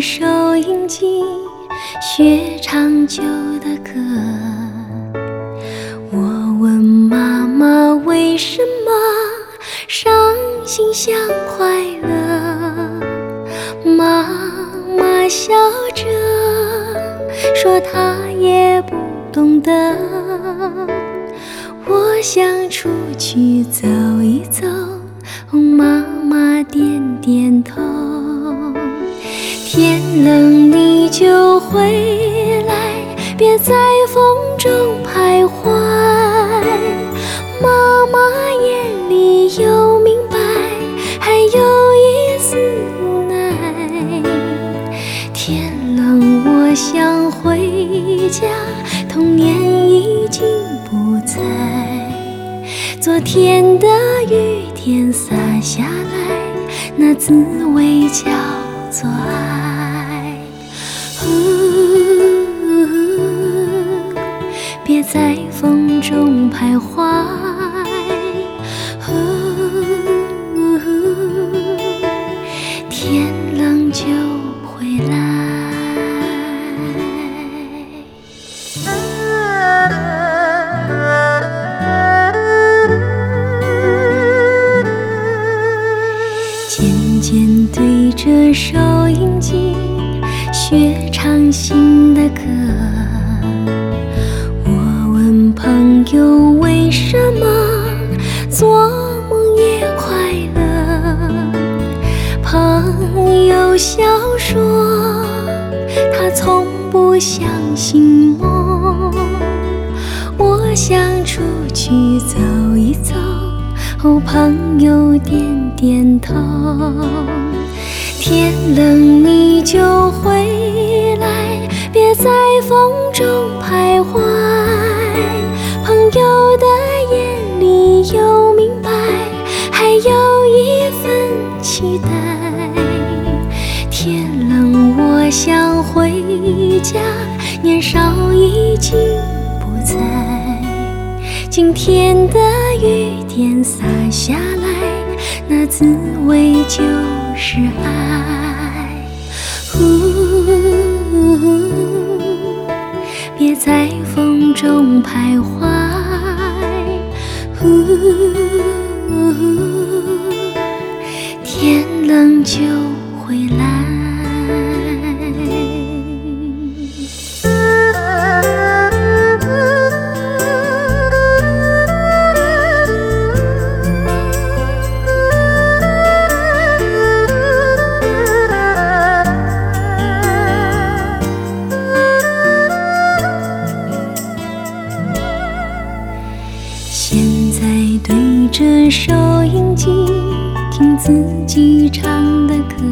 收音机，学长久的歌。我问妈妈为什么伤心像快乐，妈妈笑着说她也不懂得。我想出去走一走，妈妈点点头。天冷你就回来，别在风中徘徊。妈妈眼里有明白，还有一丝无奈。天冷我想回家，童年已经不在。昨天的雨点洒下来，那滋味叫做爱。别在风中徘徊，天冷就回来。渐渐对着收音机，学唱新的歌。我问朋友为什么做梦也快乐，朋友笑说他从不相信梦。我想出去走一走，朋友点点头。天冷你就回来，别在风中徘徊。朋友的眼里有明白，还有一份期待。天冷我想回家，年少已经不在。今天的雨点洒下来，那滋味就是爱。别在风中徘徊，天冷就回来。现在对着收音机听自己唱的歌，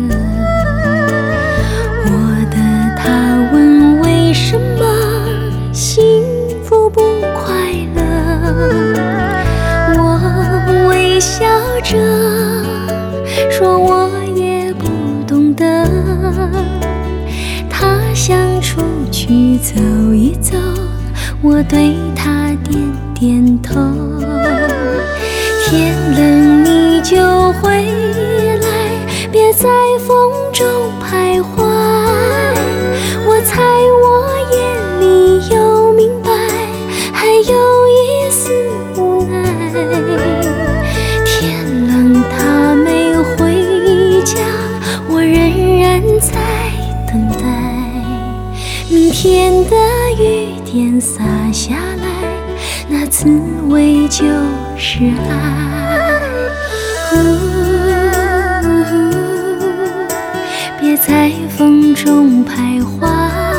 我的他问为什么幸福不快乐，我微笑着说我也不懂得。他想出去走一走，我对他点点头。天冷你就回来，别在风中徘徊。我猜我眼里有明白，还有一丝无奈。天冷他没回家，我仍然在等待。明天的雨点洒下来，那滋味就是爱。别在风中徘徊。